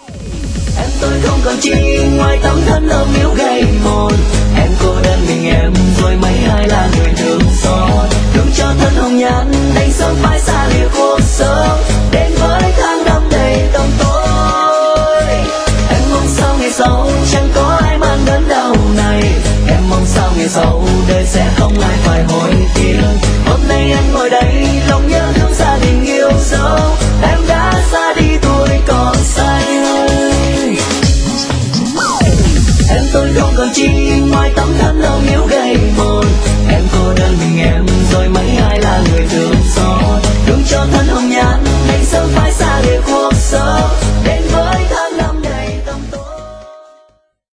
Em tôi không còn chi ngoài tấm thân ôm yếu gầy mòn. Em cô đơn mình em rồi mấy ai là người thương xót, đừng cho thân hồng nhan đánh sớm phai xa liêu